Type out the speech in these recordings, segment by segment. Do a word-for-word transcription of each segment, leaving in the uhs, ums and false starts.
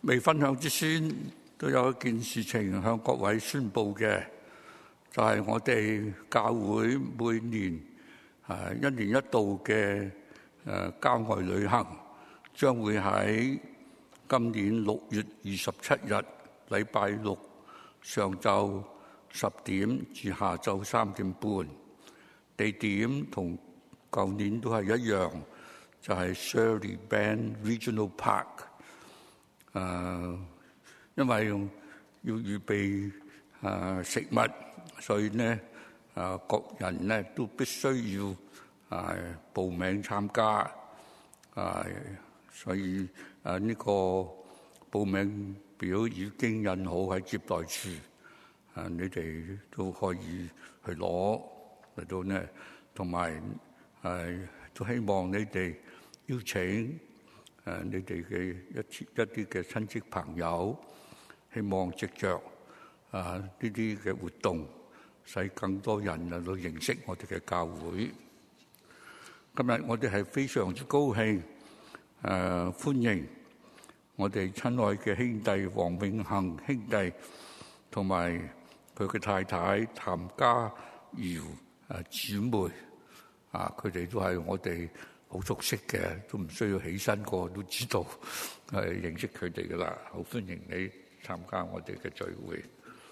未分享之先，都有一件事情向各位宣佈嘅，就係、是、我哋教會每年誒一年一度嘅誒郊外旅行，將會喺今年六月二十七日禮拜六上晝十點至下晝三點半，地點同舊年都係一樣，就係、是、Shirley Bend Regional Park。誒、呃，因為要預備誒、呃、食物，所以咧誒、呃、各人咧都必須要誒、呃、報名參加。誒、呃，所以誒呢、呃這個報名表已經印好喺接待處，誒、呃、你哋都可以去攞嚟到咧，同埋誒都希望你哋邀請。誒，你哋嘅一一啲嘅親戚朋友，希望藉着啊呢啲嘅活動，使更多人能夠認識我哋嘅教會。今日我哋係非常之高興，誒、啊、歡迎我哋親愛嘅兄弟黃永恒兄弟，同埋佢嘅太太譚家瑤誒姊妹，啊佢哋都係我哋好熟悉嘅，都唔需要起身過都知道，係認識佢哋噶啦。好歡迎你參加我哋嘅聚會。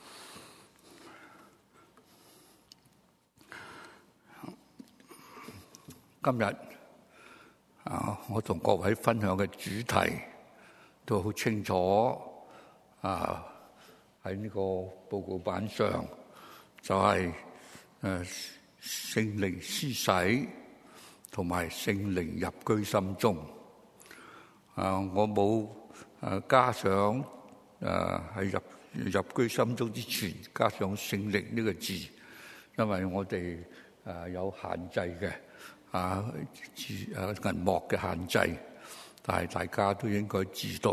今日啊，我同各位分享嘅主題都好清楚啊，喺呢個報告板上就係誒聖靈施洗同埋聖靈入居心中，啊！我冇誒加上誒喺入入居心中之前加上聖靈呢個字，因為我哋誒有限制嘅啊字誒銀幕嘅限制，但係大家都應該知道。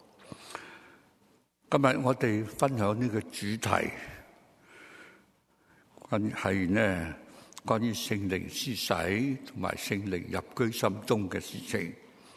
今日我哋分享呢個主題，係呢。關於聖靈施洗同埋聖靈入居心中嘅事情，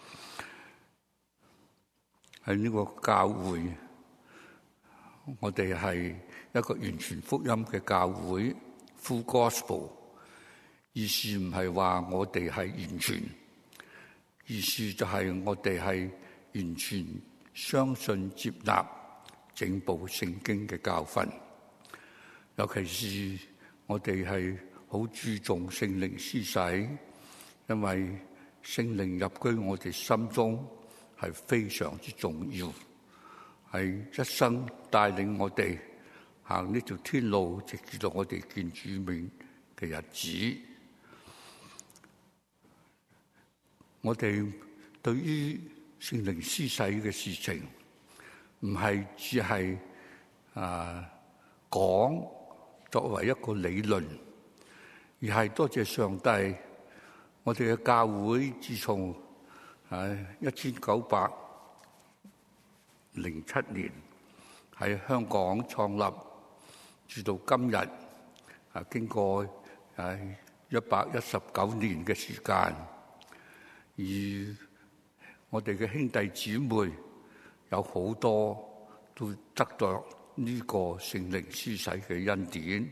喺呢個教會，我哋係一個完全福音嘅教會 （Full Gospel）。意思唔係話我哋係完全，意思就係我哋係完全相信接納整部聖經嘅教訓，尤其是我哋係好注重聖靈施洗，因為聖靈入居我哋心中係非常之重要，係一生帶領我哋行呢條天路，直至到我哋見主面嘅日子。我哋對於聖靈施洗嘅事情，唔係只係啊講作為一個理論。而係多謝上帝，我哋嘅教會自從誒一千九百零七年喺香港創立，至到今日啊，經過誒一百一十九年嘅時間，而我哋嘅兄弟姊妹有好多都得到呢個聖靈施洗嘅恩典。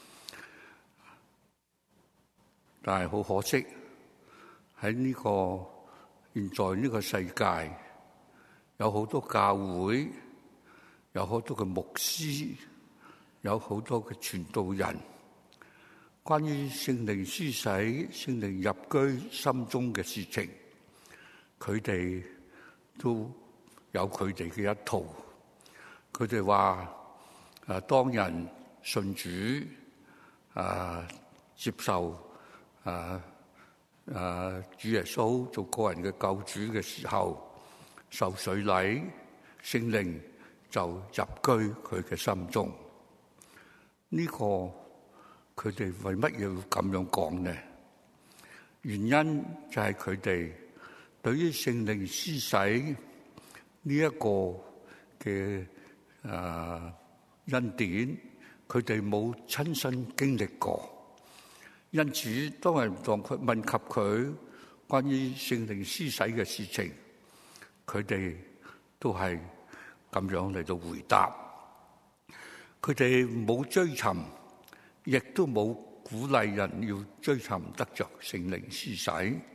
但係好可惜，喺呢個現在呢個世界，有好多教會，有好多嘅牧師，有好多嘅傳道人，關於聖靈施洗、聖靈入居心中嘅事情，佢哋都有佢哋嘅一套。佢哋話：誒，當人信主，誒，接受。啊啊！主耶穌做個人嘅救主嘅時候，受水禮，聖靈就入居佢嘅心中。呢、這個佢哋為乜嘢要咁樣講呢？原因就係佢哋對於聖靈施洗呢一個嘅啊恩典，佢哋冇親身經歷過。因此，當人當佢問及佢關於聖靈施洗嘅事情，佢哋都係咁樣嚟到回答。佢哋冇追尋，亦都冇鼓勵人要追尋得着聖靈施洗。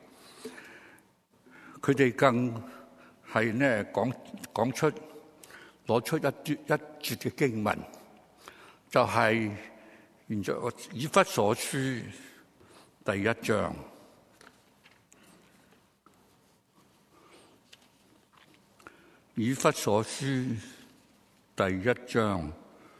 佢哋更係呢講講出攞出一節一節嘅經文，就係現在以弗所書第一章。以弗所書第一章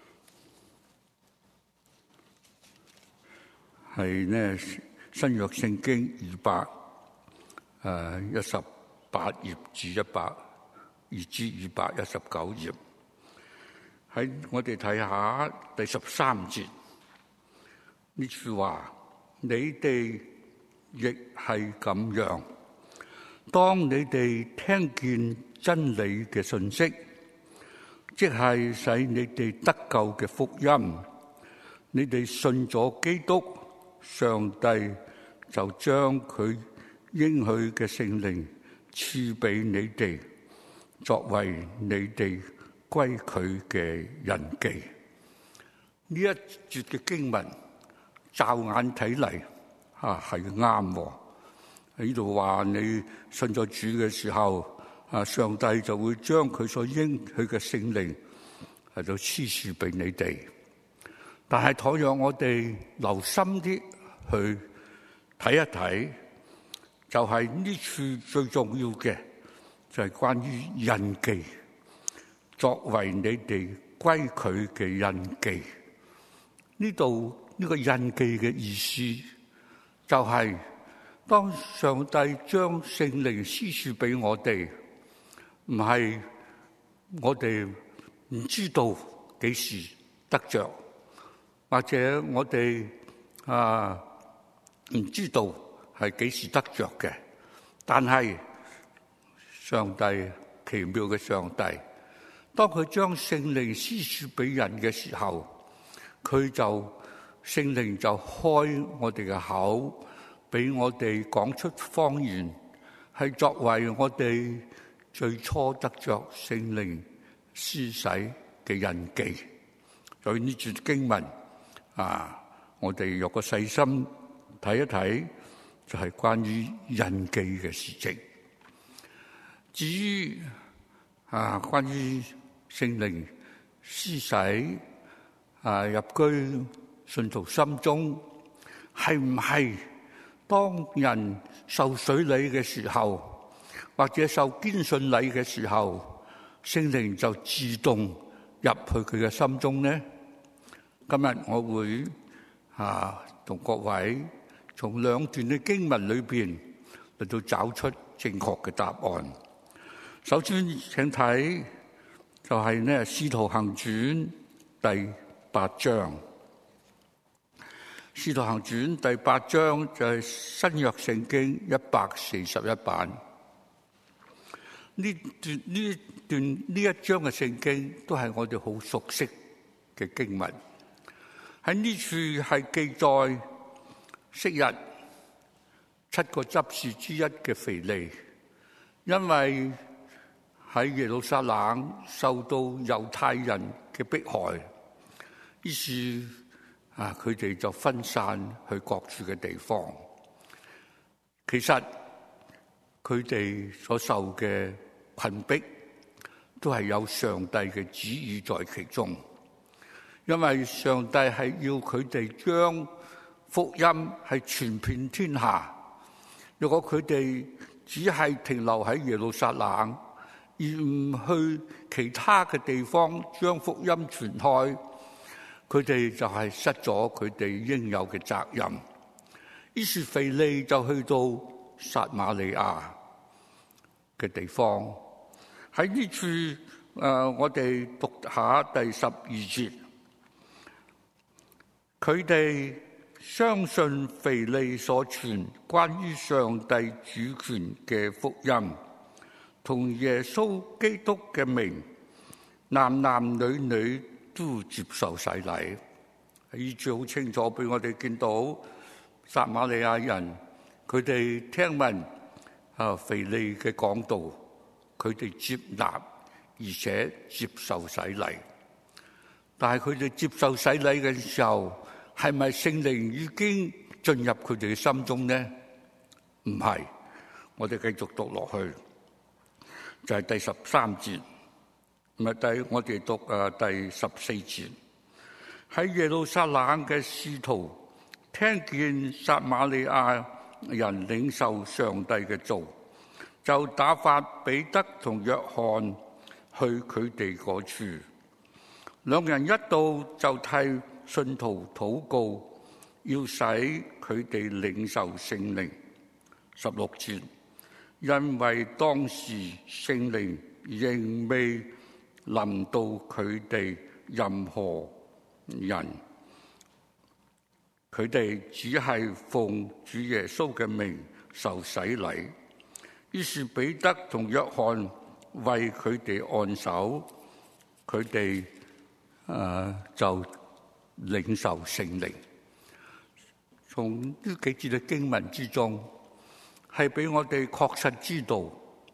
係呢新約聖經二百誒一十八頁至一百二至二百一十九頁。喺我哋睇下第十三節呢句話，你哋亦係咁樣。當你哋聽見真理嘅信息，即係使你哋得救嘅福音，你哋信咗基督，上帝就將佢應許嘅聖靈賜俾你哋，作為你哋歸佢嘅印記。呢一節嘅經文，驟眼睇嚟啊係啱喎。喺呢度話你信咗主嘅時候，啊上帝就會將佢所應許嘅聖靈喺度施賜俾你哋。但係倘若我哋留心啲去睇一睇，就係呢處最重要嘅就係關於印記，作為你哋歸佢嘅印記。呢度呢個印記嘅意思就係當上帝將聖靈施賜俾我哋，唔係我哋唔知道幾時得着，或者我哋啊唔知道係幾時得着嘅。但係上帝奇妙嘅上帝，當佢將聖靈施賜俾人嘅時候，佢就聖靈就開我哋嘅口，俾我哋講出方言，係作為我哋最初得着聖靈施洗嘅印記。所以呢段經文啊，我哋若果細心睇一睇，就係關於印記嘅事情。至於啊，關於聖靈施洗啊入居信徒心中，係唔係當人受水禮嘅時候，或者受堅信禮嘅時候，聖靈就自動入去佢嘅心中呢？今日我會啊同各位從兩段嘅經文裏邊嚟到找出正確嘅答案。首先請睇就係呢《使徒行傳》第八章。《使徒行傳》第八章就係新約聖經一百四十一版。呢段呢段呢一章嘅聖經都係我哋好熟悉嘅經文。喺呢處係記載昔日七個執事之一嘅腓利，因為喺耶路撒冷受到猶太人嘅迫害，於是啊佢哋就分散去各處嘅地方。其實佢哋所受嘅困迫都係有上帝嘅旨意在其中，因為上帝係要佢哋將福音係傳遍天下。如果佢哋只係停留喺耶路撒冷，而唔去其他嘅地方將福音傳開，佢哋就係失咗佢哋應有嘅責任。於是腓利就去到撒瑪利亞嘅地方。喺呢處誒、呃，我哋讀下第十二節，佢哋相信腓利所傳關於上帝主權嘅福音，同耶穌基督嘅名，男男女女都接受洗禮。呢處好清楚俾我哋見到撒瑪利亞人，佢哋聽聞啊腓利嘅講道，佢哋接納， 而且接受洗禮。但係佢哋接受洗禮嘅時候，係咪聖靈已經進入佢哋嘅心中呢？唔係。我哋繼續讀落去，就係第十三節，唔係第我哋讀誒第十四節。喺耶路撒冷嘅使徒聽見撒瑪利亞人領受上帝嘅道，就打發彼得同約翰去佢哋嗰處。兩人一到就替信徒禱告，要使佢哋領受聖靈。十六節，因為當時聖靈仍未臨到佢哋任何人，佢哋只係奉主耶穌嘅名受洗禮。於是彼得同約翰為佢哋按手，佢哋誒就領受聖靈。從呢幾節嘅經文之中，係俾我哋確實知道，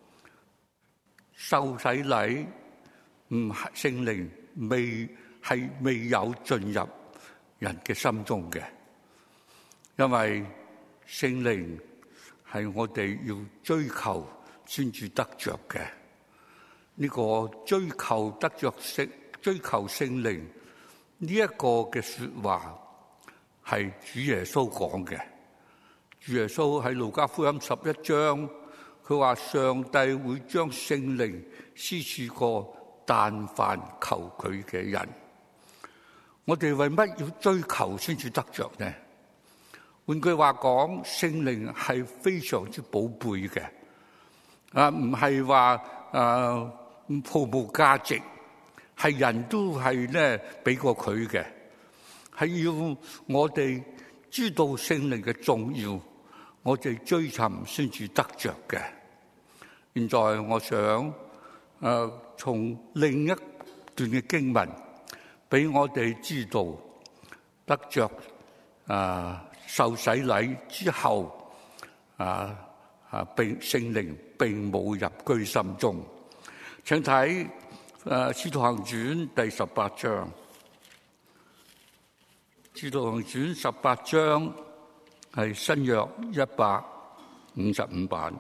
受洗禮唔係聖靈未係未有進入人嘅心中嘅，因為聖靈係我哋要追求先至得着嘅。呢、這個追求得着聖追求聖靈呢一個嘅說話係主耶穌講嘅。主耶穌喺路加福音十一章，佢話上帝會將聖靈施賜過但凡求佢嘅人。我哋為乜要追求先至得着呢？換句話講，聖靈係非常之寶貝嘅，啊，唔係話啊毫無價值，係人都係咧俾過佢嘅，係要我哋知道聖靈嘅重要，我哋追尋先至得着嘅。現在我想誒從另一段嘅經文俾我哋知道，得着啊受洗禮之後啊啊並聖靈並冇入居心中。請睇誒《使徒行傳》第十八章，《使徒行傳》十八章係新約一百五十五版。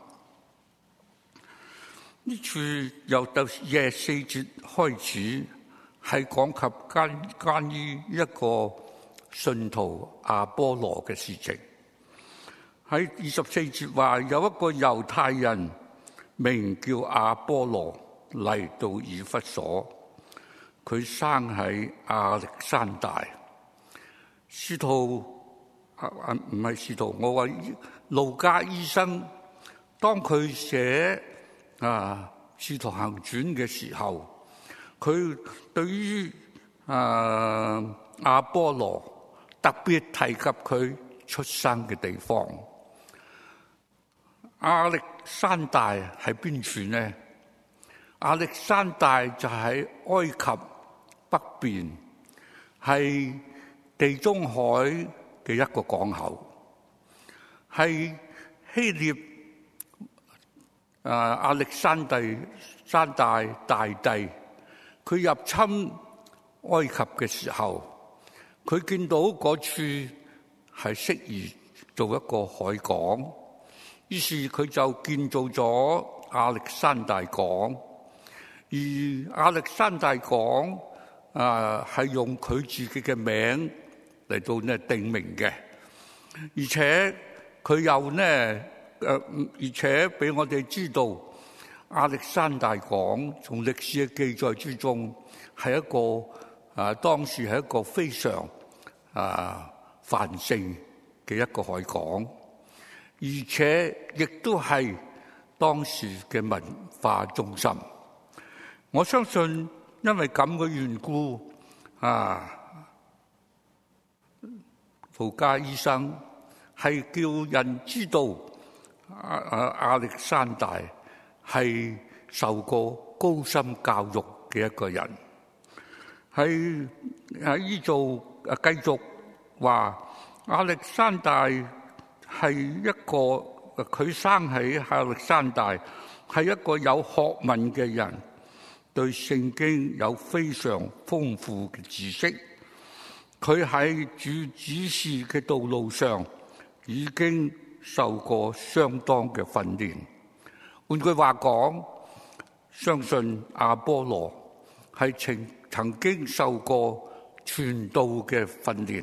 呢處由第廿四節開始，係講及關關於一個信徒亞波羅嘅事情。喺二十四節話，有一個猶太人名叫亞波羅嚟到以弗所，佢生喺亞歷山大。使徒啊啊唔係使徒，我話路加醫生當佢寫啊《使徒行傳》嘅時候，佢對於啊亞波羅特別提及佢出生嘅地方。亞歷山大喺邊處呢？亞歷山大就喺埃及北邊，係地中海嘅一個港口，係希臘啊亞歷山大山大大帝佢入侵埃及嘅時候，佢見到嗰處係適宜做一個海港，於是佢就建造咗亞歷山大港。而亞歷山大港啊，係用佢自己嘅名嚟到呢定名嘅，而且佢又呢誒，而且俾我哋知道亞歷山大港從歷史嘅記載之中係一個啊，當時係一個非常啊繁盛嘅一個海港，而且亦都係當時嘅文化中心。我相信因為咁嘅緣故啊，路加醫生係叫人知道啊啊亞歷山大係受過高深教育嘅一個人，喺喺呢度啊繼續話亞歷山大係一個佢生喺亞歷山大係一個有學問嘅人。 對聖經有非常豐富嘅知識，佢喺主指示嘅道路上已經受過相當嘅訓練。換句話講，相信亞波羅係曾曾經受過傳道嘅訓練。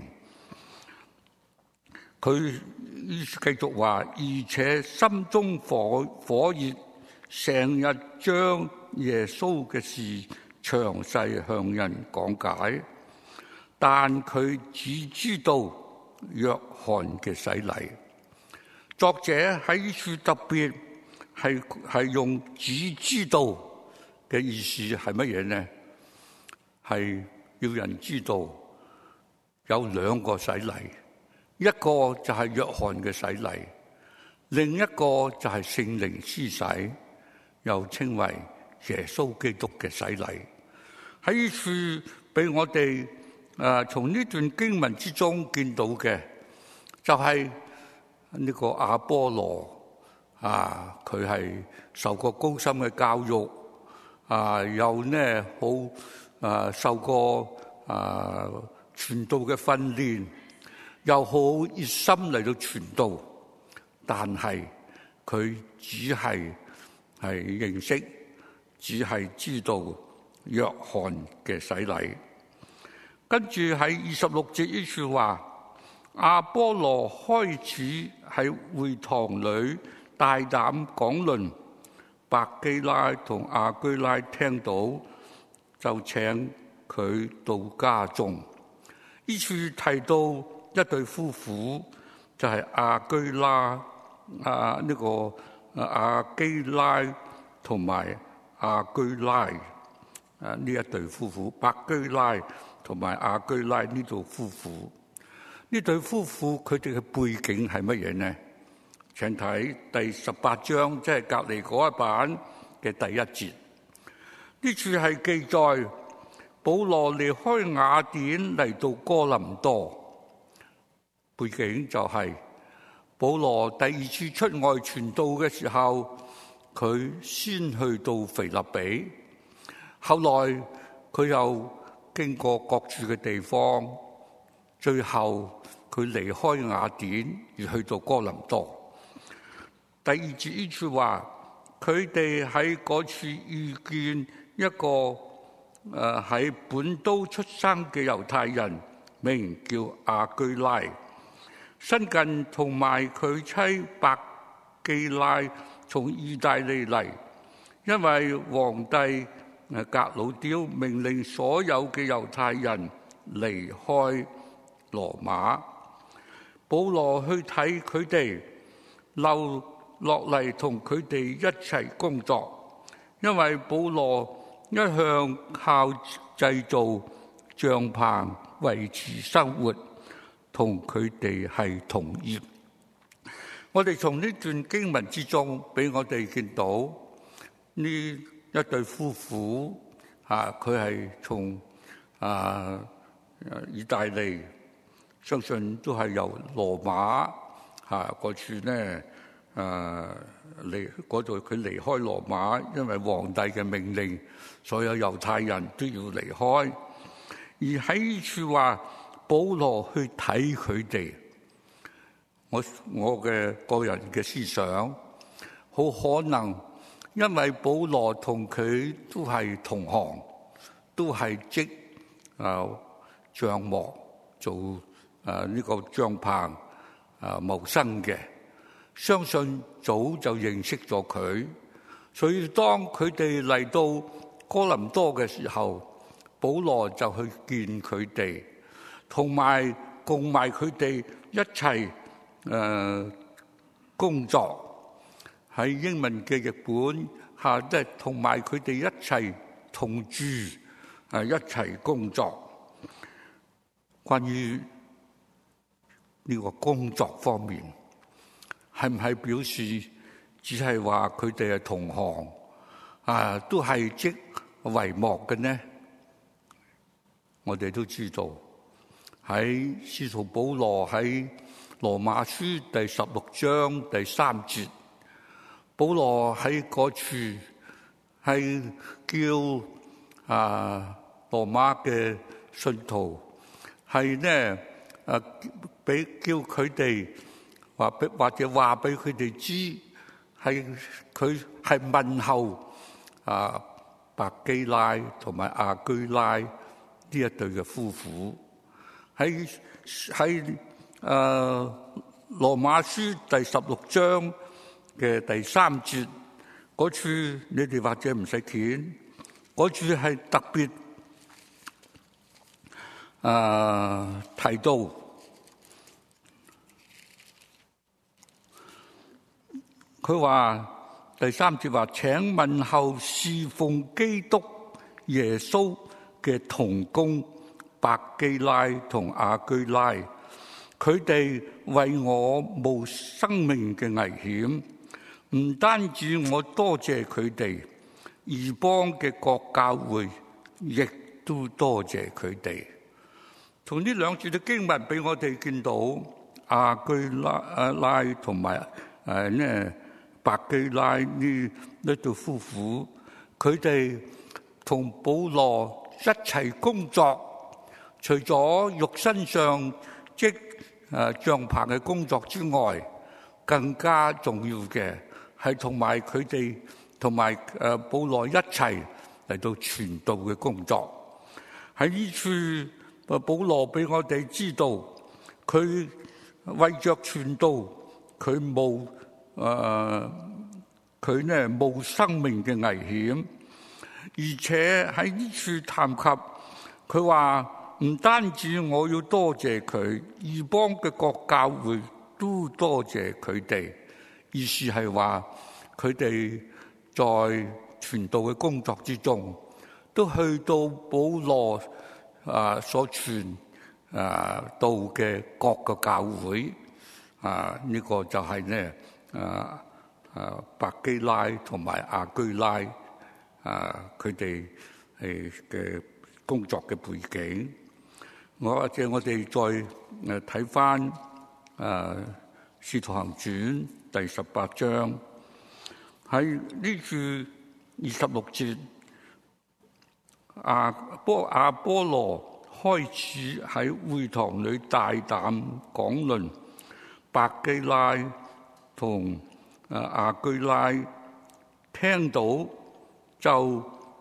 佢繼續話，而且心中火火熱，成日將耶穌嘅事詳細向人講解。但佢只知道約翰嘅洗禮。作者喺呢處特別係係用只知道嘅意思係乜嘢呢？係要人知道有兩個洗禮。一個就係約翰嘅洗禮，另一個就係聖靈施洗，又稱為耶穌基督嘅洗禮。喺呢處俾我哋誒從呢段經文之中見到嘅，就係呢個亞波羅啊，佢係受過高深嘅教育啊，又呢好啊受過啊傳道嘅訓練，又好熱心嚟到傳道，但係佢只係係認識，只係知道約翰嘅洗禮。跟住喺二十六節呢處話，亞波羅開始喺會堂裏大膽講論，百基拉同亞居拉聽到，就請佢到家中。呢處提到一對夫婦，就係、是、亞居拉啊呢、這個亞基拉同埋亞居拉啊呢一對夫婦，百基拉同埋亞居拉呢對夫婦。呢對夫婦佢哋嘅背景係乜嘢呢？請睇第十八章，即係隔離嗰一版嘅第一節。呢處係記載保羅離開雅典嚟到哥林多。背景就係保羅第二次出外傳道嘅時候，佢先去到腓立比，後來佢又經過各處嘅地方，最後佢離開雅典而去到哥林多。第二節呢處話，佢哋喺嗰處遇見一個誒喺本都出生嘅猶太人，名叫亞居拉。新近同埋佢妻百基拉從意大利嚟，因為皇帝革老丟命令所有嘅猶太人離開羅馬。保羅去睇佢哋，留落嚟同佢哋一齊工作，因為保羅一向靠製造帳篷維持生活，同佢哋係同業。我哋從呢段經文之中，俾我哋見到呢一對夫婦啊，佢係從啊意大利，相信都係由羅馬嚇嗰處呢啊離嗰度，佢離開羅馬，因為皇帝嘅命令，所有猶太人都要離開。而喺呢處話，保羅去睇佢哋，我我嘅個人嘅思想，好可能因為保羅同佢都係同行，都係織啊帳幕做啊呢個帳篷啊謀生嘅，相信早就認識咗佢，所以當佢哋嚟到哥林多嘅時候，保羅就去見佢哋。同埋共埋佢哋一齊誒、呃、工作，喺英文嘅譯本下，即係同埋佢哋一齊同住，誒一齊工作。關於呢個工作方面，係唔係表示只係話佢哋係同行啊，都係織帷幕嘅呢？我哋都知道。喺使徒保羅喺羅馬書第十六章第三節，保羅喺嗰處係叫啊羅馬嘅信徒，係呢啊俾叫佢哋話俾或者話俾佢哋知，係佢係問候啊百基拉同埋亞居拉呢一對嘅夫婦。喺喺誒羅馬書第十六章嘅第三節嗰處，你哋或者唔使見，嗰處係特別誒提到，佢話第三節話：請問候侍奉基督耶穌嘅同工百基拉同亞居拉，佢哋為我冒生命嘅危險，唔單止我多謝佢哋，異邦嘅各教會亦都多謝佢哋。從呢兩節嘅經文俾我哋見到亞居拉啊拉同埋誒呢百基拉呢呢對夫婦，佢哋同保羅一齊工作。除咗肉身上即誒帳棚嘅工作之外，更加重要嘅係同埋佢哋同埋誒保羅一齊嚟到傳道嘅工作。喺呢處，保羅俾我哋知道，佢為着傳道，佢冒誒佢呢冒生命嘅危險，而且喺呢處談及佢話。唔單止我要多謝佢，異邦嘅各教會都多謝佢哋。意思係話佢哋在傳道嘅工作之中，都去到保羅啊所傳啊到嘅各個教會啊，呢、這個就係呢啊啊百基拉同埋亞居拉啊佢哋係嘅工作嘅背景。我或者我哋再誒睇翻誒《使徒行傳》第十八章，喺呢處二十六節，亞波亞波羅開始喺會堂裏大膽講論，百基拉同誒亞居拉聽到就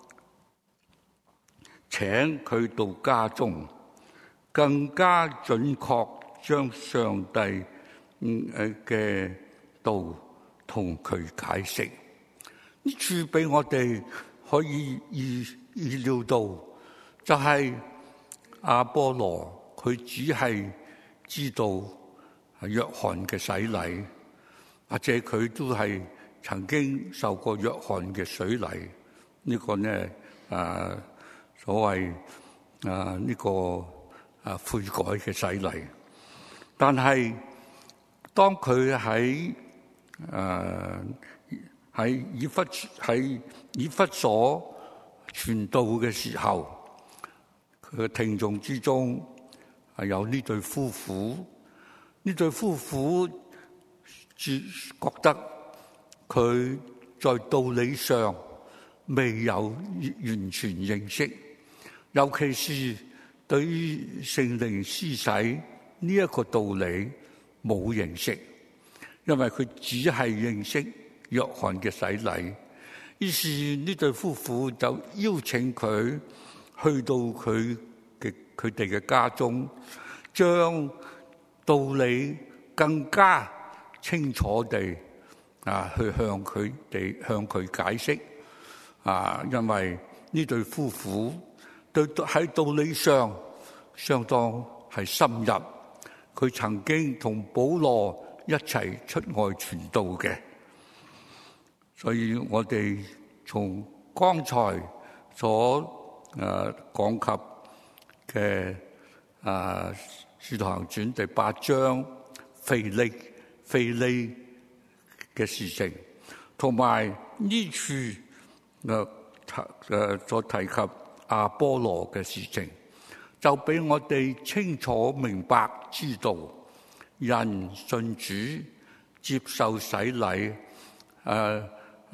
請佢到家中。更加準確將上帝嘅道同佢解釋，呢處俾我哋可以預預料到，就係亞波羅佢只係知道約翰嘅洗禮，或者佢都係曾經受過約翰嘅水禮。呢、這個呢啊所謂啊呢個。啊，悔改嘅洗禮，但係當佢喺誒喺以弗喺以弗所傳道嘅時候，佢嘅聽眾之中係有呢對夫婦，呢對夫婦覺得佢在道理上未有完全認識，尤其是對於聖靈施洗呢一個道理冇認識，因為佢只係認識約翰嘅洗禮。於是呢對夫婦就邀請佢去到佢嘅佢哋嘅家中，將道理更加清楚地啊去向佢哋向佢解釋啊，因為呢對夫婦對喺道理上相當係深入，佢曾經同保羅一齊出外傳道嘅，所以我哋從剛才所誒講及嘅誒《使徒行傳》第八章腓力腓利嘅事情，同埋呢處誒誒所提及亞波羅嘅事情，就俾我哋清楚明白知道，人信主接受洗禮，誒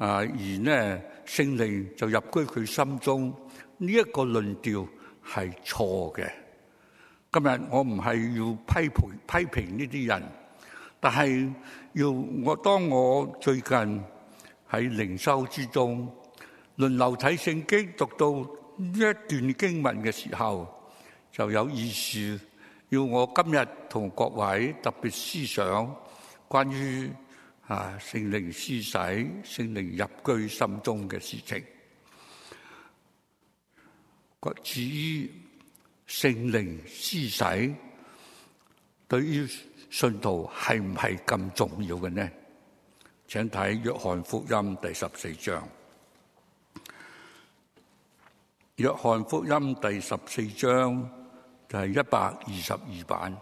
啊，而呢聖靈就入居佢心中，呢、這、一個論調係錯嘅。今日我唔係要批評批評呢啲人，但係要我當我最近喺靈修之中輪流睇聖經，讀到呢一段經文嘅時候，就有意思要我今日同各位特別思想關於啊聖靈施洗、聖靈入居心中嘅事情。至於聖靈施洗對於信徒係唔係咁重要嘅呢？請睇約翰福音第十四章。約翰福音第十四章就係一百二十二版，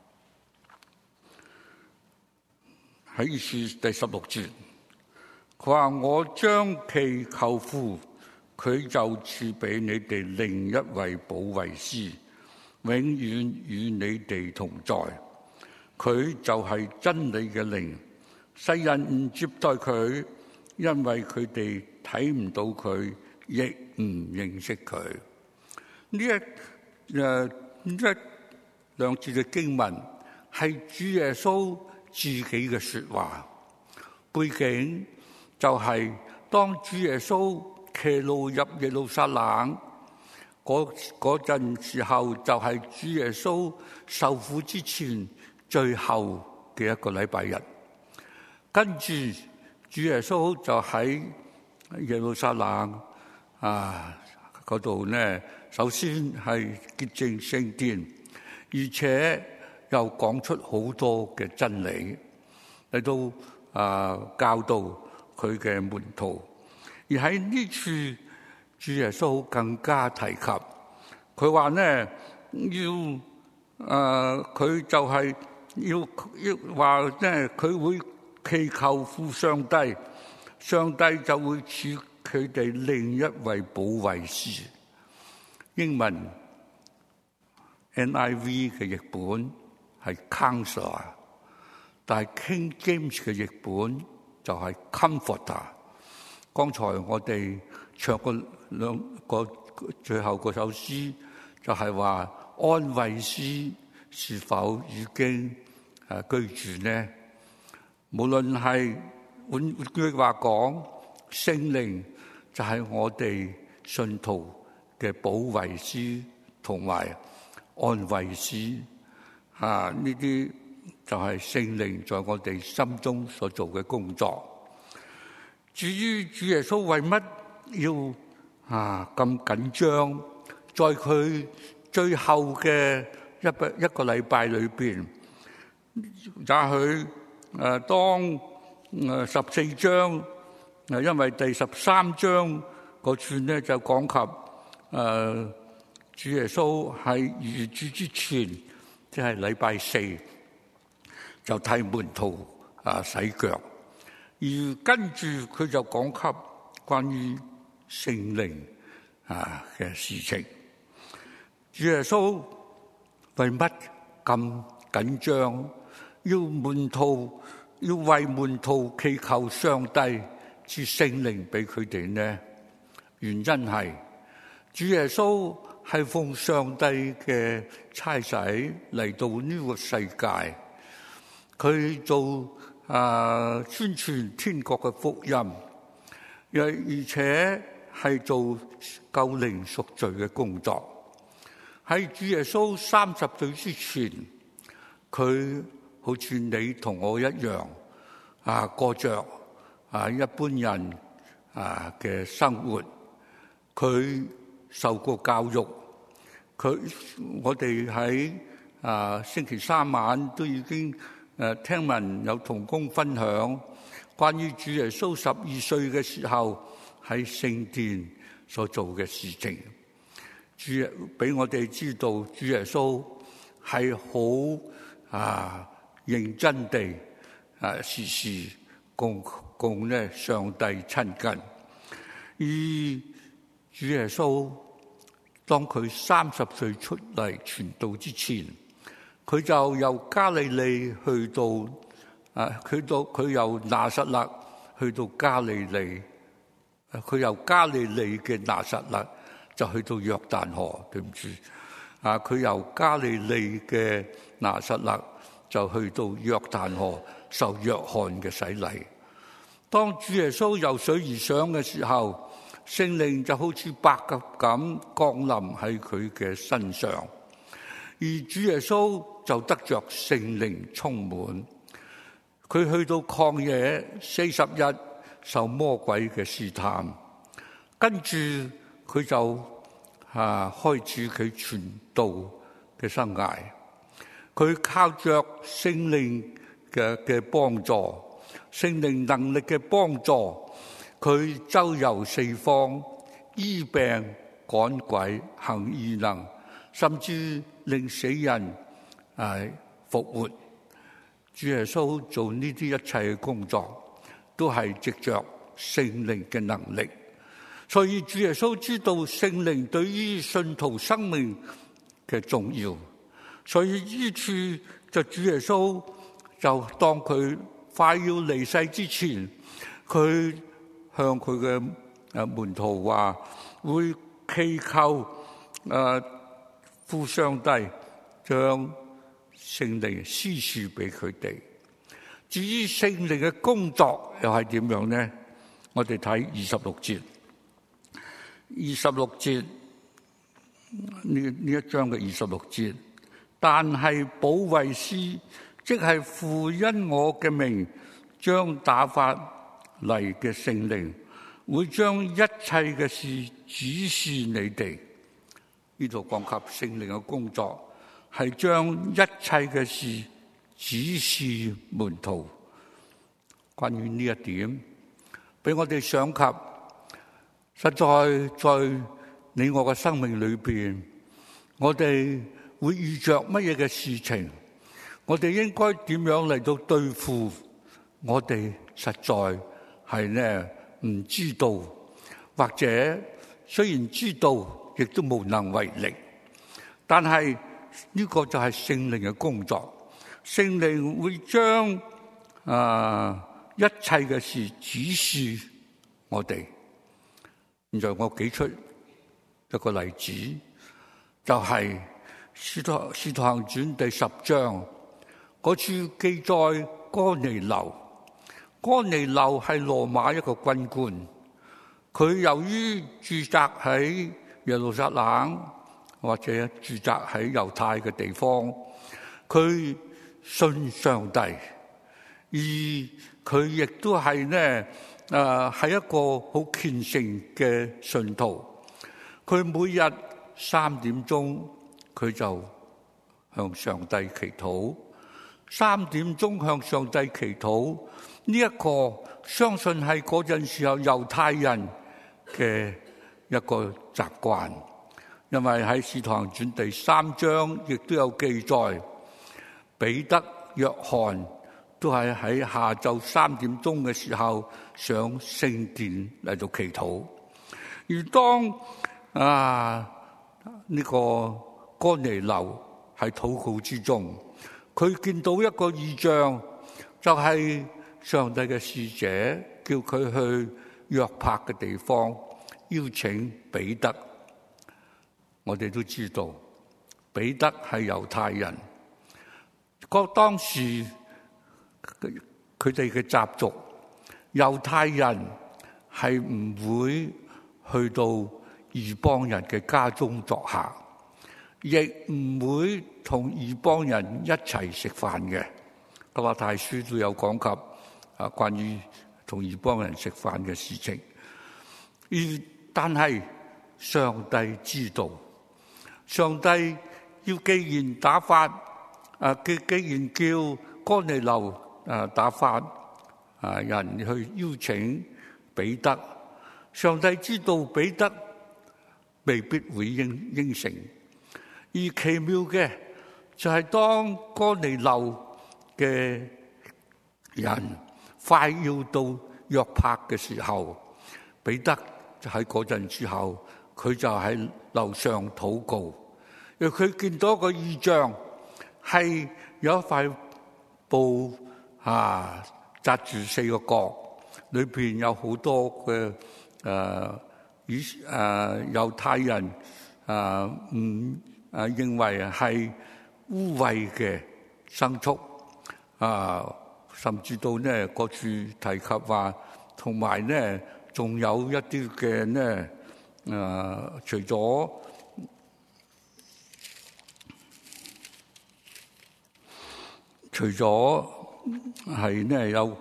喺書第十六節，佢話：我將祈求父，佢就賜俾你哋另一位保惠師，永遠與你哋同在。佢就係真理嘅靈，世人唔接待佢，因為佢哋睇唔到佢，亦唔認識佢。呢一誒呢一兩節嘅經文係主耶穌自己嘅說話，背景就係當主耶穌騎驢入耶路撒冷嗰嗰陣時候，就係主耶穌受苦之前最後嘅一個禮拜日。跟住主耶穌就喺耶路撒冷啊嗰度呢，首先係潔淨聖殿，而且又講出好多嘅真理嚟到啊教導佢嘅門徒。而喺呢處，主耶穌更加提及，佢話呢要誒，佢、呃、就係要要話呢，佢會祈求父上帝，上帝就會賜佢哋另一位保惠師。英文 N I V 嘅譯本係 Counselor， 但係 King James 嘅譯本就係 Comforter。剛才我哋唱過兩個最後嗰首詩，就係話安慰師是否已經誒居住呢？無論係換句話講，聖靈就係我哋信徒嘅保惠師同埋安慰師，啊呢啲就係聖靈在我哋心中所做嘅工作。至於主耶穌為乜要啊咁緊張，在佢最後嘅一個一個禮拜裏邊，也許誒當誒十四章誒，因為第十三章嗰串咧就講及誒主耶穌喺逾主之前，即係禮拜四就替門徒啊洗腳。而跟住佢就講及關於聖靈啊嘅事情。主耶穌為乜咁緊張？要門徒要為門徒祈求上帝賜聖靈俾佢哋呢？原因係主耶穌係奉上帝嘅差使嚟到呢個世界，佢做啊！宣傳天國嘅福音，又而且係做救靈贖罪嘅工作。喺主耶穌三十歲之前，佢好似你同我一樣啊，過着啊一般人啊嘅生活。佢受過教育，佢我哋喺啊星期三晚都已經。誒聽聞有同工分享關於主耶穌十二歲嘅時候喺聖殿所做嘅事情，主俾我哋知道主耶穌係好啊認真地啊時時共共咧上帝親近。而主耶穌當佢三十歲出嚟傳道之前，佢就由加利利去到啊，去到佢由拿撒勒去到加利利佢由加利利嘅拿撒勒就去到約旦河，對唔住啊！佢由加利利嘅拿撒勒就去到約旦河受約翰嘅洗禮。當主耶穌由水而上嘅時候，聖靈就好似白鴿咁降臨喺佢嘅身上，而主耶穌就得着聖靈充滿。佢去到曠野四十日受魔鬼嘅試探，跟住佢就啊開始佢傳道嘅生涯。佢靠着聖靈嘅嘅幫助，聖靈能力嘅幫助，佢周遊四方，醫病趕鬼，行異能，甚至令死人誒復活。主耶穌做呢啲一切嘅工作，都係藉着聖靈嘅能力。所以主耶穌知道聖靈對於信徒生命嘅重要，所以呢處就主耶穌就當佢快要離世之前，佢向佢嘅誒門徒話，會祈求誒父上帝將聖靈施賜俾佢哋。至於聖靈嘅工作又係點樣呢？我哋睇二十六節，二十六節呢呢一章嘅二十六節，但係保惠師，即係父因我嘅名將打發嚟嘅聖靈，會將一切嘅事指示你哋。呢度講及聖靈嘅工作，係將一切嘅事指示門徒。關於呢一點，俾我哋想及，實在在你我嘅生命裏邊，我哋會遇着乜嘢嘅事情，我哋應該點樣嚟到對付？我哋實在係呢唔知道，或者雖然知道，亦都無能為力。但係呢個就係聖靈嘅工作，聖靈會將啊一切嘅事指示我哋。現在我舉出一個例子，就係《使徒使徒行傳》第十章嗰處記載哥尼流。哥尼流係羅馬一個軍官，佢由於駐紮喺耶路撒冷或者駐紮喺猶太嘅地方，佢信上帝，而佢亦都係呢誒係一個好虔誠嘅信徒。佢每日三點鐘佢就向上帝祈禱，三點鐘向上帝祈禱。呢一個相信係嗰陣時候猶太人嘅一個習慣，因為喺《使徒行傳》第三章亦都有記載，彼得、約翰都係喺下晝三點鐘嘅時候上聖殿嚟到祈禱。而當啊呢個哥尼流喺禱告之中，佢見到一個異象，就係上帝嘅使者叫佢去約帕嘅地方邀請彼得。我哋都知道彼得係猶太人，嗰當時佢哋嘅習俗，猶太人係唔會去到異邦人嘅家中作客，亦唔會同異邦人一齊食飯嘅。加拉太書都有講及啊關於同異邦人食飯嘅事情。而但係上帝知道，上帝要既然打發啊，既既然叫哥尼流啊打發啊人去邀請彼得，上帝知道彼得未必會應應承。而奇妙嘅就係當哥尼流嘅人快要到約帕嘅時候，彼得就喺嗰陣之後，佢就喺樓上禱告，因為佢見到一個異象，係有一塊布啊紮住四個角，裏邊有好多嘅誒以誒猶太人誒唔誒認為係污穢嘅牲畜啊，甚至到呢嗰處提及話，同埋呢仲有一啲嘅呢誒，除咗除咗係呢有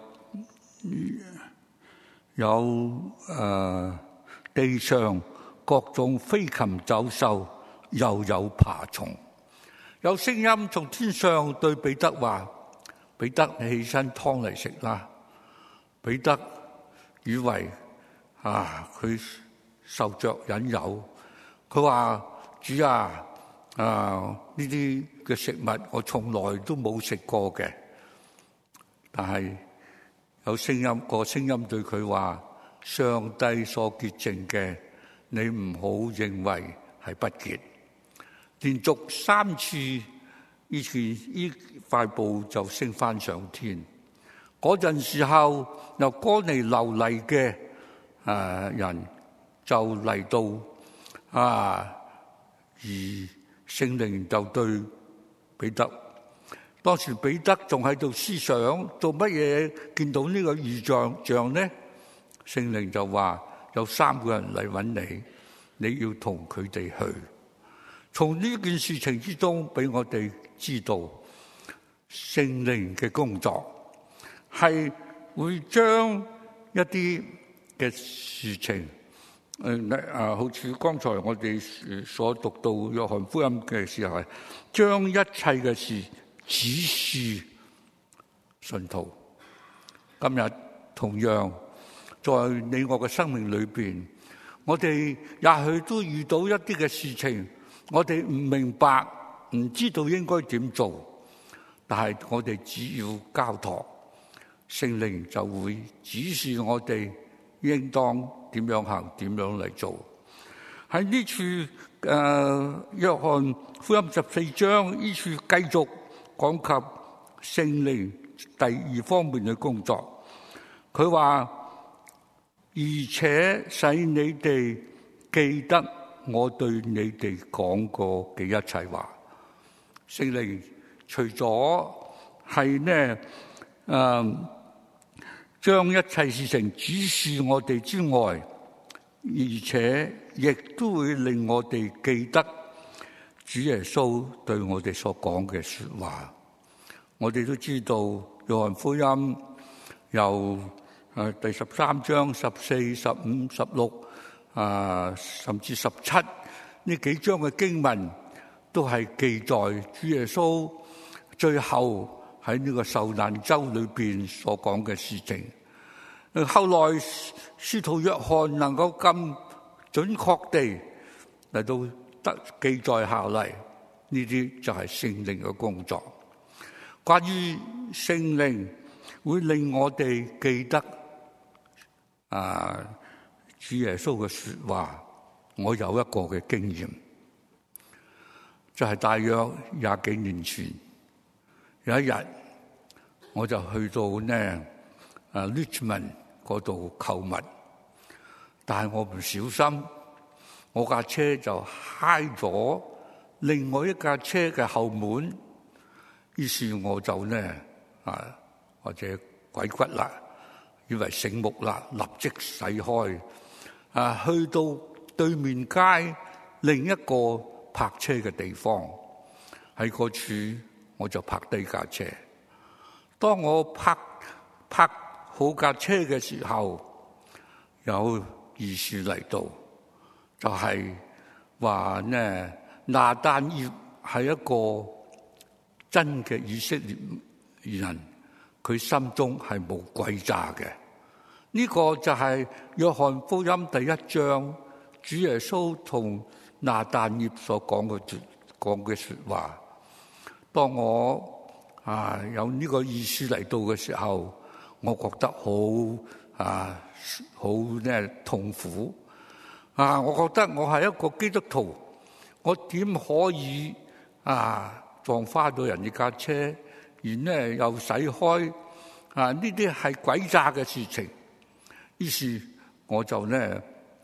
有誒、呃、地上各種飛禽走獸，又有爬蟲。有聲音從天上對彼得話：彼得，你起身劏嚟食啦。彼得以為啊，佢受着引誘，佢話：主啊，啊呢啲嘅食物我從來都冇食過嘅。但係有聲音，個聲音對佢話：上帝所潔淨嘅，你唔好認為係不潔。連續三次，呢次呢塊布就升翻上天。嗰陣時候，由哥尼流嚟嘅誒人就嚟到啊，而聖靈就對彼得。當時彼得仲喺度思想做乜嘢，見到呢個異象像呢？聖靈就話：有三個人嚟揾你，你要同佢哋去。從呢件事情之中，俾我哋知道聖靈嘅工作係會將一啲嘅事情，誒啊，好似剛才我哋所讀到約翰福音嘅時候，係將一切嘅事指示信徒。今日同樣在你我嘅生命裏邊，我哋也許都遇到一啲嘅事情。我哋唔明白，唔知道應該點做，但係我哋只要交託，聖靈就會指示我哋應當點樣行，點樣嚟做。喺呢處誒約翰福音十四章呢處繼續講及聖靈第二方面嘅工作。佢話：而且使你哋記得我對你哋講過嘅一切話。聖靈除咗係呢誒將一切事情指示我哋之外，而且亦都會令我哋記得主耶穌對我哋所講嘅說話。我哋都知道約翰福音由誒第十三章十四、十五、十六。啊，甚至十七呢幾章嘅經文都係記載主耶穌最後喺呢個受難週裏邊所講嘅事情。後來使徒約翰能夠咁準確地嚟到得記載下嚟，呢啲就係聖靈嘅工作。關於聖靈會令我哋記得啊主耶穌嘅說話，我有一個嘅經驗，就係大約廿幾年前有一日，我就去到呢啊 Richmond 嗰度購物，但係我唔小心，我架車就揩咗另外一架車嘅後門，於是我就呢啊或者鬼骨啦，以為醒目啦，立即駛開。啊，去到對面街另一個泊車嘅地方，喺嗰處我就泊低架車。當我泊泊好架車嘅時候，有異事嚟到，就係話呢，拿但業係一個真嘅以色列人，佢心中係冇詭詐嘅。呢個就係約翰福音第一章主耶穌同拿但業所講嘅講嘅說話。當我啊有呢個意思嚟到嘅時候，我覺得好啊好呢痛苦啊！我覺得我係一個基督徒，我點可以啊撞花到人哋架車，而呢又駛開啊？呢啲係詭詐嘅事情。於是我就呢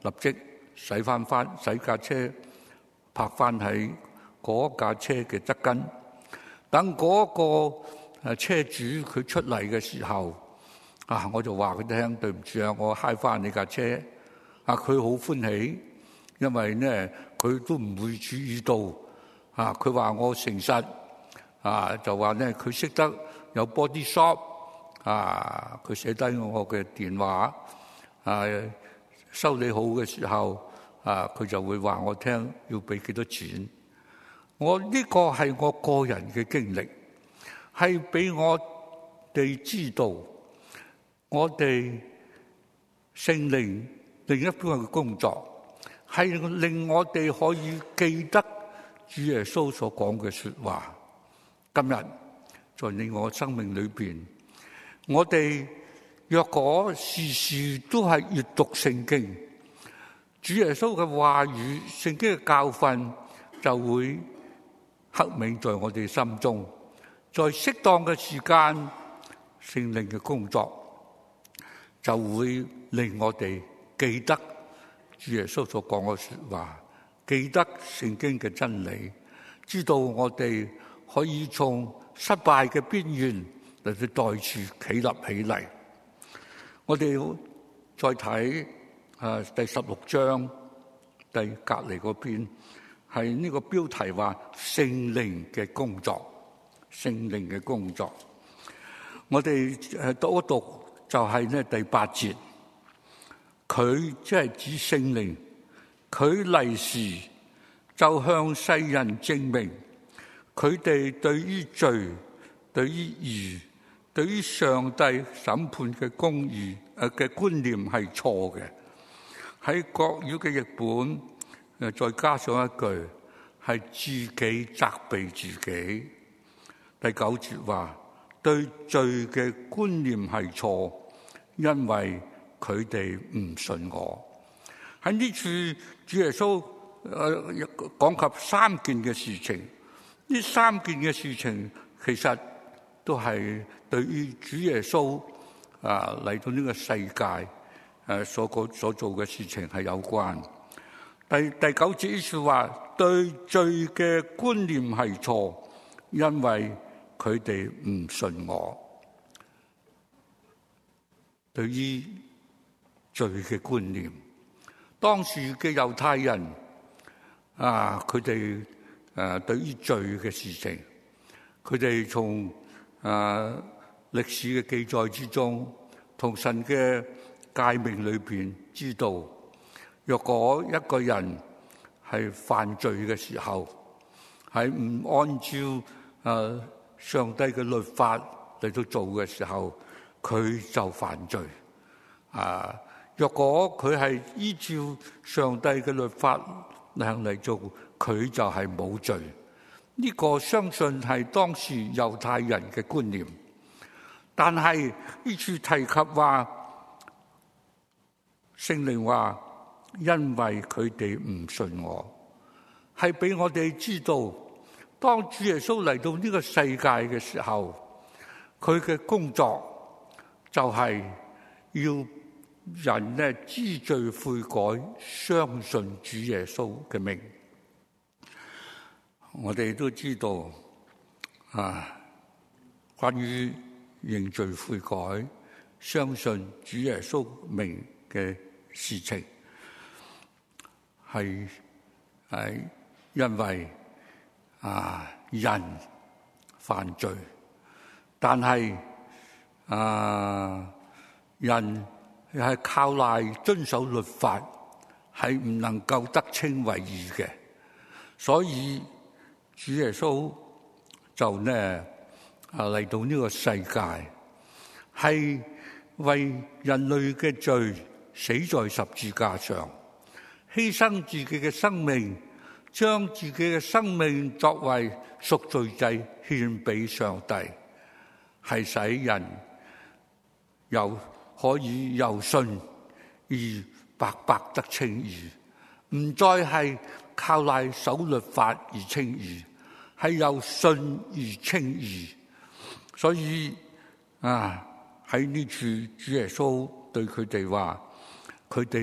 立即洗翻翻洗架車，泊翻喺嗰架車嘅側跟。等嗰個誒車主佢出嚟嘅時候，啊，我就話佢聽，對唔住啊，我揩翻你架車。啊，佢好歡喜，因為呢佢都唔會注意到。啊，佢話我誠實，啊就話呢佢識得有 body shop， 啊佢寫低我嘅電話，啊修理好嘅時候，啊佢就會話我聽要俾幾多錢。我呢個係我個人嘅經歷，係俾我哋知道，我哋聖靈另一方嘅工作，係令我哋可以記得主耶穌所講嘅說話。今日在你我生命裏邊，我哋若果時時都係閱讀聖經，主耶穌嘅話語、聖經嘅教訓就會刻銘在我哋心中。在適當嘅時間，聖靈嘅工作就會令我哋記得主耶穌所講嘅說話，記得聖經嘅真理，知道我哋可以從失敗嘅邊緣嚟到再次企立起嚟。我哋再睇啊第十六章第隔離嗰邊，係呢個標題話聖靈嘅工作，聖靈嘅工作。我哋誒讀一讀就係呢第八節，佢即係指聖靈，佢嚟時就向世人證明佢哋對於罪、對於義、對於上帝審判嘅公義誒嘅觀念係錯嘅。喺國語嘅譯本誒再加上一句係自己責備自己。第九節話對罪嘅觀念係錯，因為佢哋唔信我。喺呢處主耶穌誒講及三件嘅事情，呢三件嘅事情其實都係對於主耶穌啊嚟到呢個世界誒所個所做嘅事情係有關。第第九節呢處話對罪嘅觀念係錯，因為佢哋唔信我。對於罪嘅觀念，當時嘅猶太人啊，佢哋誒對於罪嘅事情，佢哋從誒歷史嘅記載之中，同神嘅誡命裏邊知道，若果一個人係犯罪嘅時候，係唔按照誒上帝嘅律法嚟到做嘅時候，佢就犯罪。啊，若果佢係依照上帝嘅律法嚟嚟做，佢就係冇罪。呢、這個相信係當時猶太人嘅觀念。但係呢處提及話，聖靈話，因為佢哋唔信我，係俾我哋知道，當主耶穌嚟到呢個世界嘅時候，佢嘅工作就係要人呢知罪悔改，相信主耶穌嘅名。我哋都知道啊，關於認罪悔改、相信主耶穌名嘅事情，係係因為啊人犯罪，但係啊人係靠賴遵守律法，係唔能夠得稱為義嘅。所以主耶穌就呢啊嚟到呢個世界，係為人類嘅罪死在十字架上，犧牲自己嘅生命，將自己嘅生命作為贖罪祭獻俾上帝，係使人由可以由信而白白得稱義，唔再係靠賴守律法而稱義，係由信而稱義。所以啊喺呢處主耶穌對佢哋話，佢哋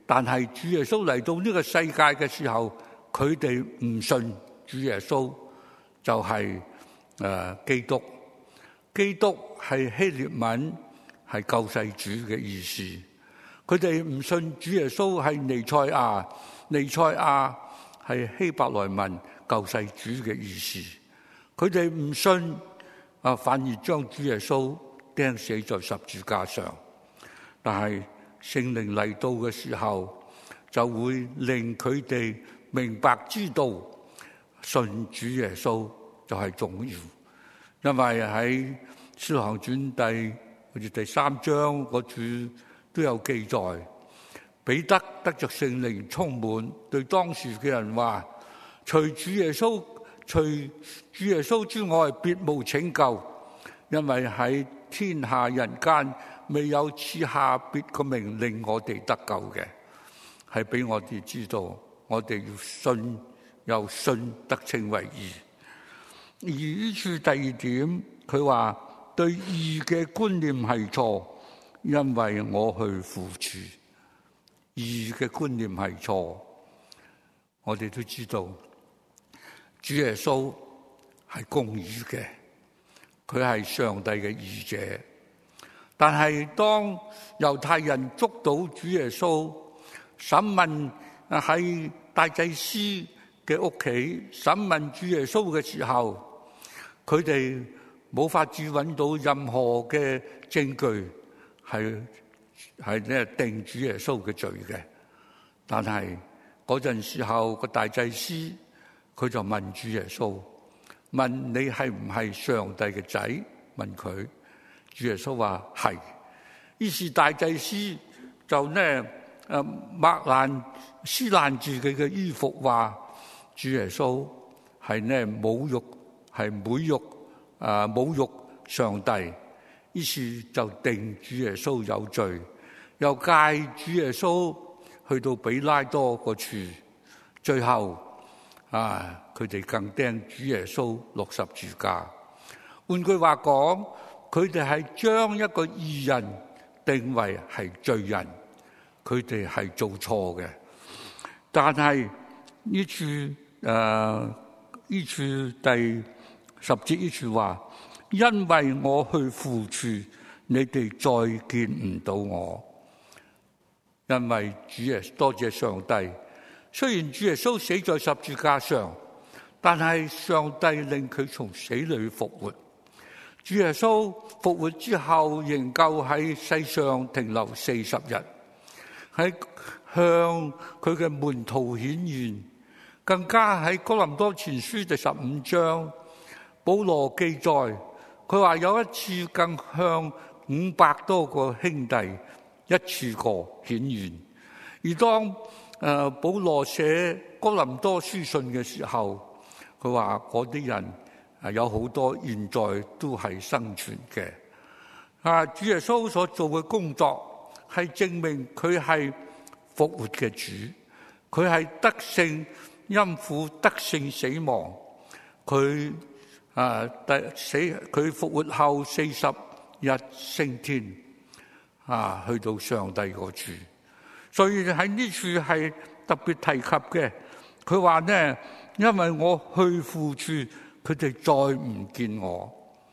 但係主耶穌嚟到呢個世界嘅時候，佢哋唔信主耶穌就係誒基督。基督係希臘文，係救世主嘅意思。佢哋唔信主耶穌係彌賽亞，彌賽亞係希伯來文救世主嘅意思。佢哋唔信啊，反而將主耶穌釘死在十字架上。但係聖靈嚟到嘅時候，就會令佢哋明白知道信主耶穌就係重要。因為喺《使徒行傳》第好似第三章嗰處都有記載，彼得得着聖靈充滿，對當時嘅人話：除主耶穌，除主耶穌之外，別無拯救，因為喺天下人間未有賜下別個名令我哋得救嘅，係俾我哋知道，我哋要信，又信得稱為義。而呢處第二點，佢話對義嘅觀念係錯，因為我去付出。義嘅觀念係錯，我哋都知道主耶穌係公義嘅，佢係上帝嘅義者。但係當猶太人捉到主耶穌，審問喺大祭司嘅屋企審問主耶穌嘅時候，佢哋冇法子揾到任何嘅證據係係咧定主耶穌嘅罪嘅。但係嗰陣時候個大祭司佢就問主耶穌，問你係唔係上帝嘅仔？問佢，主耶穌話係。於是大祭司就呢誒抹爛撕爛自己嘅衣服，話主耶穌係呢侮辱係侮辱啊侮辱上帝。於是就定主耶穌有罪，又介主耶穌去到比拉多個處，最後啊佢哋更釘主耶穌落十字架。換句話講，佢哋係將一個義人定為係罪人，佢哋係做錯嘅。但係呢處誒呢處第十節呢處話，因為我去父處，你哋再見唔到我。因為主耶穌，多謝上帝，雖然主耶穌死在十字架上，但係上帝令佢從死裏復活。主耶穌復活之後，仍舊喺世上停留四十日，喺向佢嘅門徒顯現，更加喺哥林多前書第十五章，保羅記載，佢話有一次更向五百多個兄弟一次過顯現。而當誒保羅寫哥林多書信嘅時候，佢話嗰啲人有好多現在都係生存嘅。啊，主耶穌所做嘅工作係證明佢係復活嘅主，佢係得勝陰府，得勝死亡。佢啊，死佢復活後四十日升天，啊，去到上帝嗰處。所以喺呢處係特別提及嘅。佢話呢，因為我去父處，佢哋再唔見我。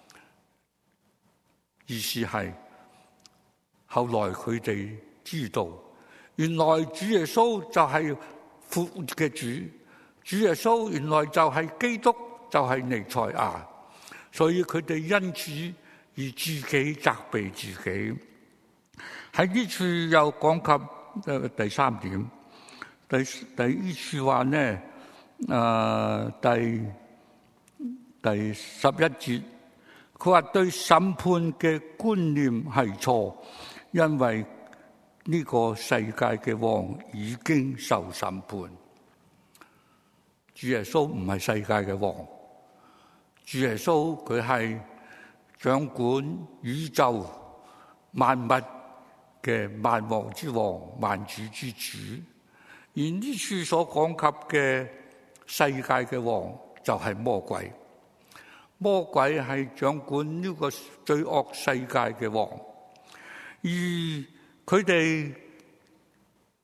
意思係後來佢哋知道，原來主耶穌就係復活嘅主，主耶穌原來就係基督，就係彌賽亞。所以佢哋因此而自己責備自己。喺呢處又講及第三點，第第呢處話呢，誒、呃、第第十一節，佢話對審判嘅觀念係錯，因為呢個世界嘅王已經受審判。主耶穌唔係世界嘅王，主耶穌佢係掌管宇宙萬物嘅萬王之王、萬主之主。而呢處所講及嘅世界嘅王就係魔鬼。魔鬼係掌管呢個罪惡世界嘅王，而佢哋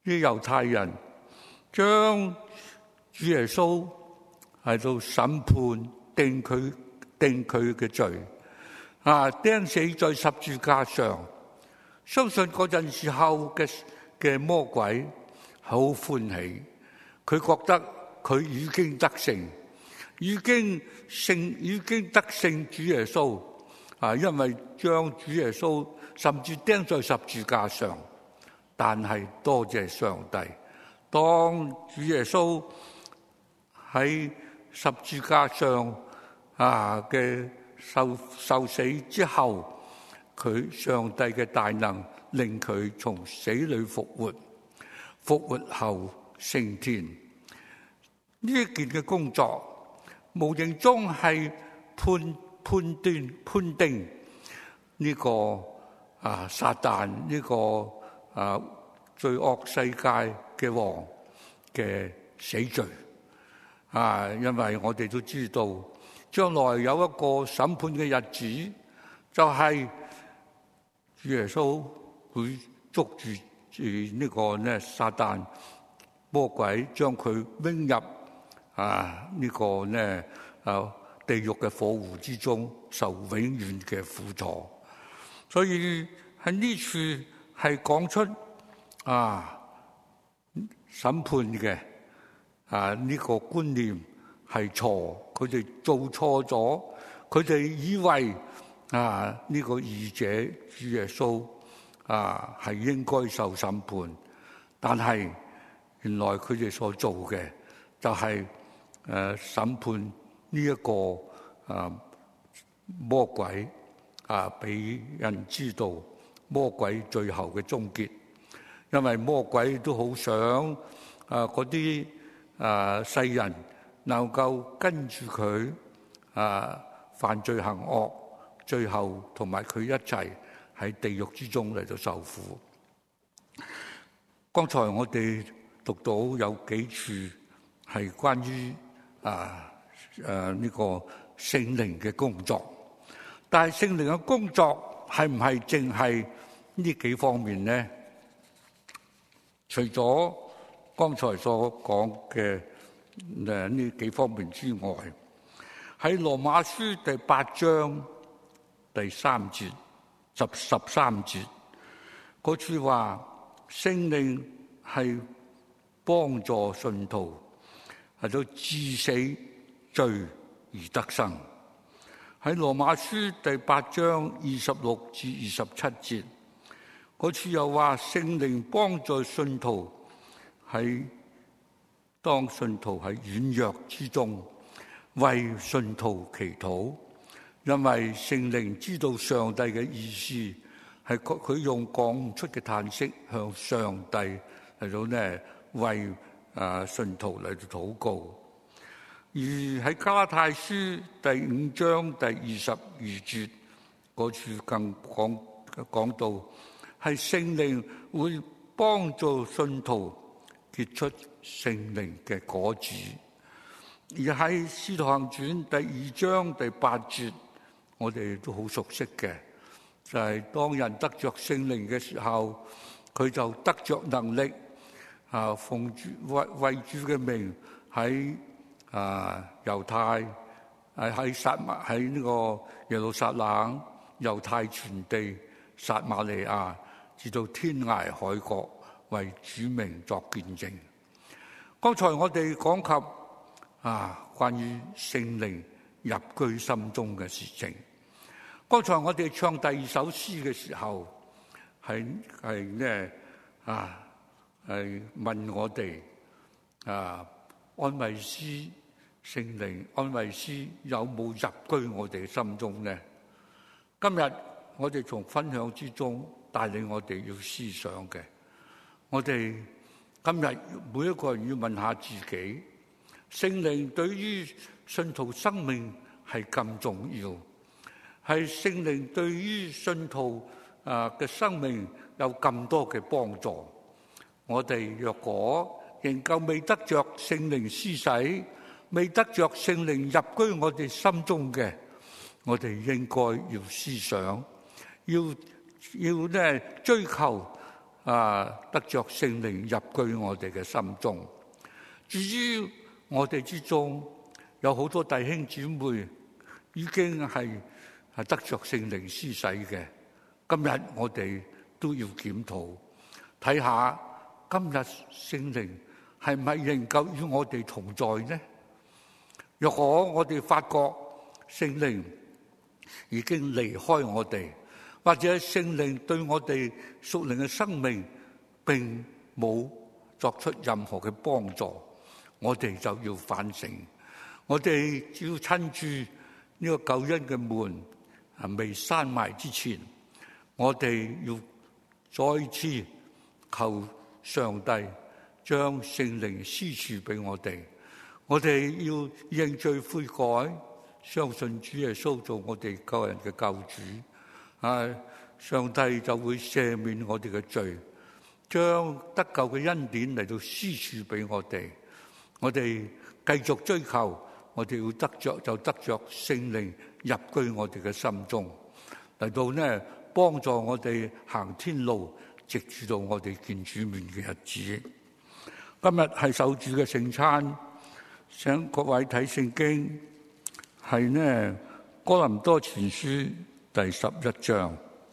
啲猶太人將主耶穌喺度審判，定佢定佢嘅罪，啊釘死在十字架上。相信嗰陣時候嘅嘅魔鬼好歡喜，佢覺得佢已經得勝，已經勝，已經得勝主耶穌啊！因為將主耶穌甚至釘在十字架上。但係多謝上帝，當主耶穌喺十字架上啊嘅受受死之後，佢上帝嘅大能令佢從死裏復活，復活後升天。呢一件嘅工作，無形中係判判斷判定呢個啊撒旦呢個啊罪惡世界嘅王嘅死罪啊！因為我哋都知道，將來有一個審判嘅日子，就係主耶穌會捉住住呢個呢撒旦魔鬼，將佢扔入啊呢個呢啊地獄嘅火湖之中，受永遠嘅苦楚。所以喺呢處係講出啊審判嘅啊呢個觀念係錯，佢哋做錯咗，佢哋以為啊呢個義者主耶穌啊係應該受審判，但係原來佢哋所做嘅就係誒審判呢一個啊魔鬼啊，俾人知道魔鬼最後嘅終結。因為魔鬼都好想啊嗰啲啊世人能夠跟住佢啊犯罪行惡，最後同埋佢一齊喺地獄之中嚟到受苦。剛才我哋讀到有幾處係關於啊誒呢個聖靈嘅工作，但係聖靈嘅工作係唔係淨係呢幾方面呢？除咗剛才所講嘅誒呢幾方面之外，喺羅馬書第八章第三節十十三節嗰處話，聖靈係幫助信徒係到治死罪而得生。喺羅馬書第八章二十六至二十七節嗰處又話，聖靈幫助信徒喺當信徒喺軟弱之中為信徒祈禱，因為聖靈知道上帝嘅意思，係佢用講唔出嘅嘆息向上帝嚟到呢為啊信徒嚟到禱告。而喺加拉太書第五章第二十二節嗰處更講講到，係聖靈會幫助信徒結出聖靈嘅果子。而喺使徒行傳第二章第八節，我哋都好熟悉嘅，就係、是、當人得着聖靈嘅時候，佢就得着能力啊，奉主為為主嘅名喺啊猶太喺喺撒瑪喺呢個耶路撒冷、猶太全地、撒瑪利亞，直到天涯海角，為主名作見證。剛才我哋講及啊關於聖靈入居心中嘅事情。剛才我哋唱第二首詩嘅時候，係係呢啊係問我哋啊安慰師聖靈安慰師有冇入居我哋心中呢？今日我哋從分享之中帶領我哋要思想嘅，我哋今日每一個人要問下自己，聖靈對於信徒生命係咁重要，係聖靈對於信徒啊嘅生命有咁多嘅幫助。我哋若果仍舊未得着聖靈施洗，未得着聖靈入居我哋心中嘅，我哋應該要思想，要要咧追求啊得着聖靈入居我哋嘅心中。至於我哋之中有好多弟兄姊妹已經係係得着聖靈施洗嘅，今日我哋都要檢討，睇下今日聖靈係咪仍舊與我哋同在呢？若果我哋發覺聖靈已經離開我哋，或者聖靈對我哋屬靈嘅生命並冇作出任何嘅幫助，我哋就要反省。我哋只要趁住呢個救恩嘅門啊未閂埋之前，我哋要再次求上帝將聖靈施賜俾我哋。我哋要認罪悔改，相信主耶穌做我哋個人嘅救主，啊，上帝就會赦免我哋嘅罪，將得救嘅恩典嚟到施賜俾我哋。我哋繼續追求，我哋要得着就得着聖靈入居我哋嘅心中，嚟到呢幫助我哋行天路，直至到我哋見主面嘅日子。今日係守主嘅聖餐，請各位睇聖經，係呢哥林多前書第十一章。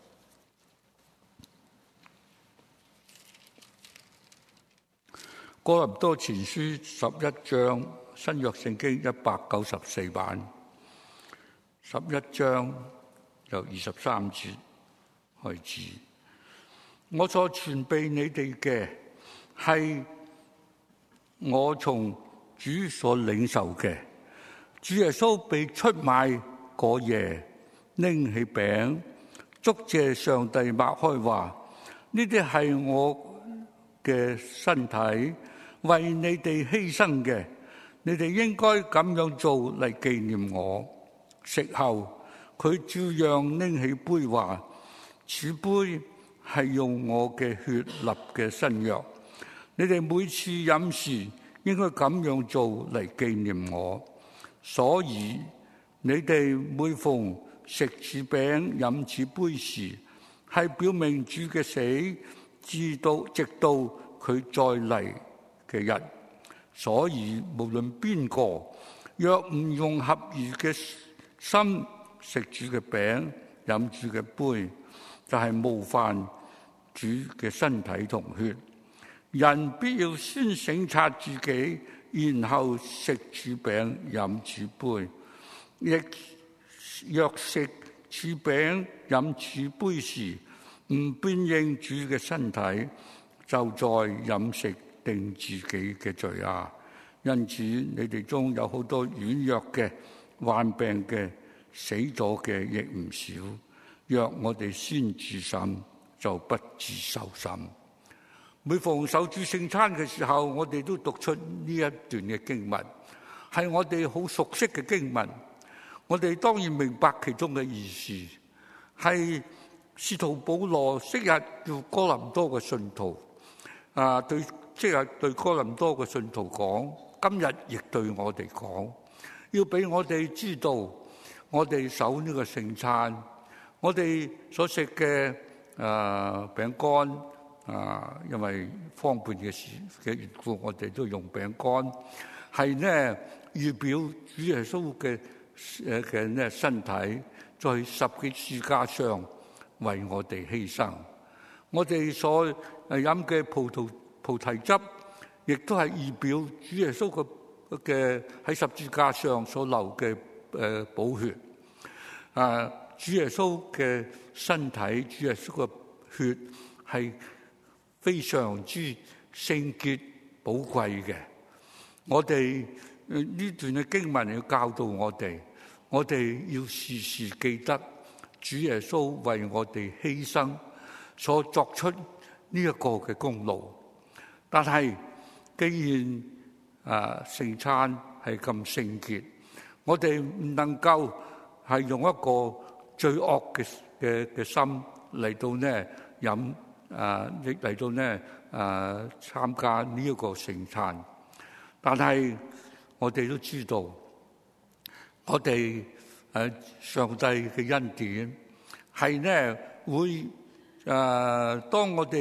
哥林多前書十一章，新約聖經一百九十四版，十一章由二十三節開始。我所傳俾你哋嘅係我從主所領受嘅，主耶穌被出賣嗰夜，拎起餅，祝謝上帝，擘開話：呢啲係我嘅身體，為你哋犧牲嘅，你哋應該咁樣做嚟紀念我。食後，佢照樣拎起杯話：此杯係用我嘅血立嘅新約，你哋每次飲時應該咁樣做嚟紀念我。所以你哋每逢食此餅飲此杯時，係表明主嘅死，直到直到佢再嚟嘅日。所以無論邊個若唔用合宜嘅心食主嘅餅飲主嘅杯，就係冒犯主嘅身體同血。人必要先省察自己，然後食主餅飲主杯。亦若食主餅飲主杯時，唔辨認主嘅身體，就在飲食定自己嘅罪啊！因此你哋中有好多軟弱嘅、患病嘅、死咗嘅亦唔少。若我哋先自審，就不自受審。每逢守主聖餐嘅時候，我哋都讀出呢一段嘅經文，係我哋好熟悉嘅經文。我哋當然明白其中嘅意思，係使徒保羅昔日叫哥林多嘅信徒啊，對即係對哥林多嘅信徒講，今日亦對我哋講，要俾我哋知道，我哋守呢個聖餐，我哋所食嘅啊餅乾啊，因為方便嘅事嘅緣故，我哋都用餅乾，係呢預表主耶穌嘅誒嘅呢身體在十字架上為我哋犧牲。我哋所誒飲嘅葡萄菩提汁，亦都係預表主耶穌嘅嘅喺十字架上所流嘅誒寶血。啊，主耶穌嘅身體，主耶穌嘅血係非常之聖潔寶貴嘅。我哋呢段嘅經文要教導我哋，我哋要時時記得主耶穌為我哋犧牲所作出呢一個嘅功勞。但係既然啊聖餐係咁聖潔，我哋唔能夠係用一個罪惡嘅嘅嘅心嚟到呢飲啊，亦嚟到呢啊參加呢一個聖餐。但係我哋都知道，我哋誒上帝嘅恩典係呢會誒，當我哋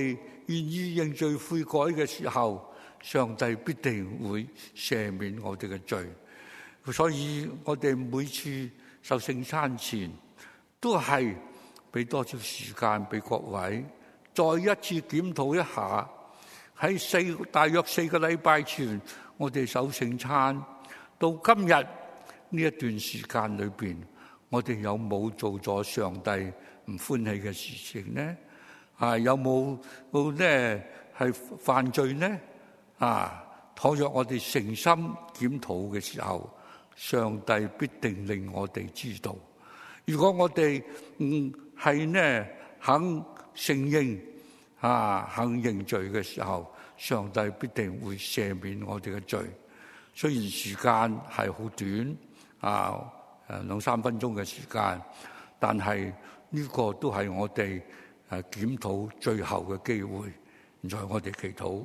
願意認罪悔改嘅時候，上帝必定會赦免我哋嘅罪。所以我哋每次受聖餐前，都係俾多少時間俾各位，再一次檢討一下，喺四大約四個禮拜前，我哋守聖餐到今日呢一段時間裏邊，我哋有冇做咗上帝唔歡喜嘅事情呢？啊，有冇冇咧係犯罪呢？啊，倘若我哋誠心檢討嘅時候，上帝必定令我哋知道。如果我哋唔係呢肯承認啊肯認罪嘅時候，上帝必定會赦免我哋嘅罪。雖然時間係好短啊，誒兩三分鐘嘅時間，但係呢個都係我哋誒檢討最後嘅機會。現在我哋祈禱。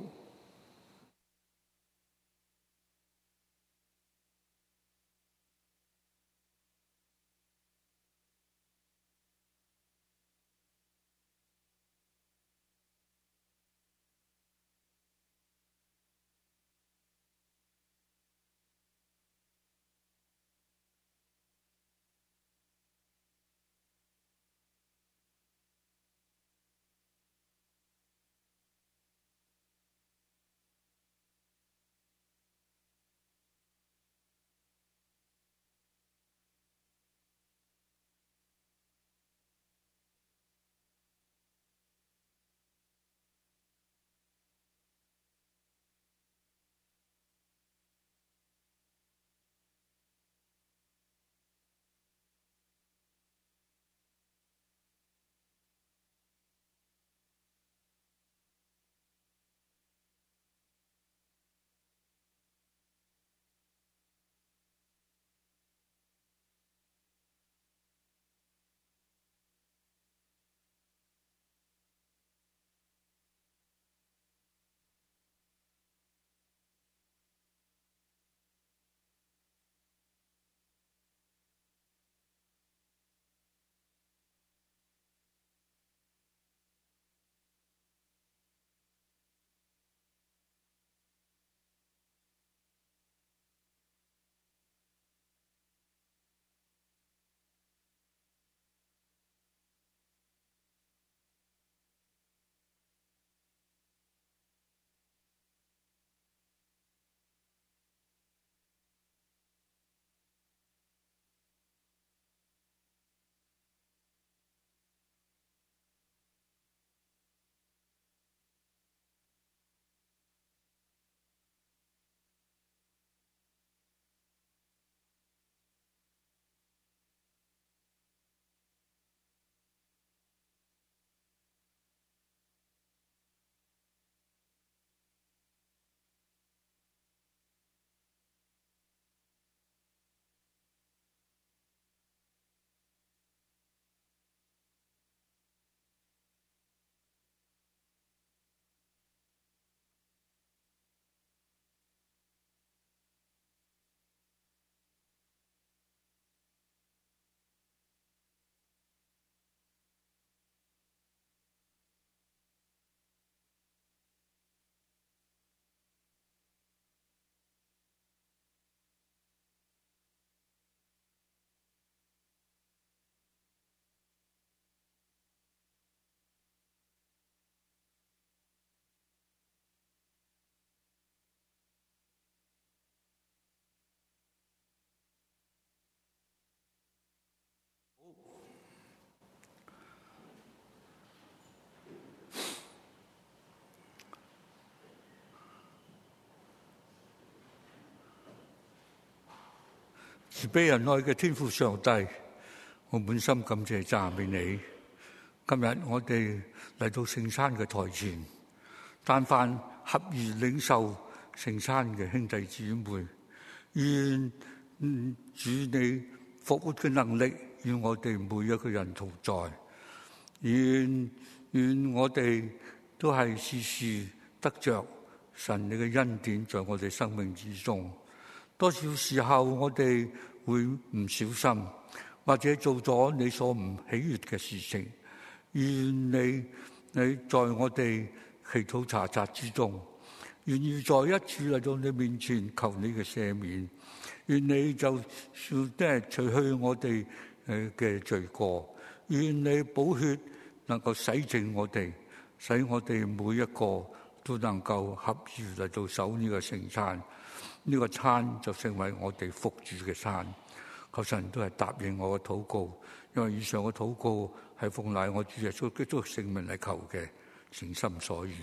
慈悲仁愛嘅天父上帝，我滿心感謝讚美你。今日我哋嚟到聖餐嘅台前，但凡合意領受聖餐嘅兄弟姊妹，願主你復活嘅能力與我哋每一個人同在。願願我哋都係時時得着神你嘅恩典在我哋生命之中。多少時候我哋會唔小心，或者做咗你所唔喜悅嘅事情，願你你在我哋祈禱查冊之中，願意再一次嚟到你面前求你嘅赦免，願你就算即係除去我哋誒嘅罪過，願你寶血能夠洗淨我哋，使我哋每一個都能夠合意嚟到守呢個聖餐，呢、這個餐就成為我哋福主嘅餐。求神都係答應我嘅禱告，因為以上嘅禱告係奉賴我主耶穌基督聖名嚟求嘅，誠心所願。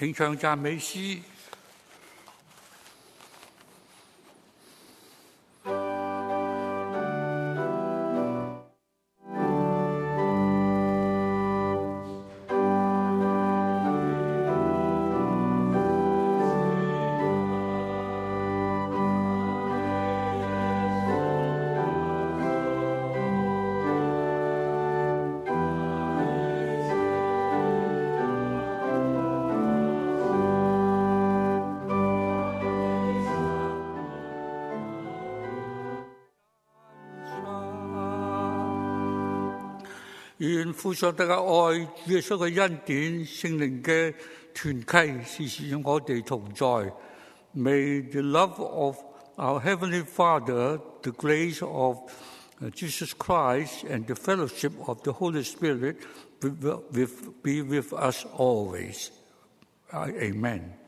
請唱讚美詩。願父上帝嘅愛、主耶穌嘅恩典、聖靈嘅團契，時時與我哋同在。May the love of our Heavenly Father, the grace of Jesus Christ, and the fellowship of the Holy Spirit be with us always. Amen.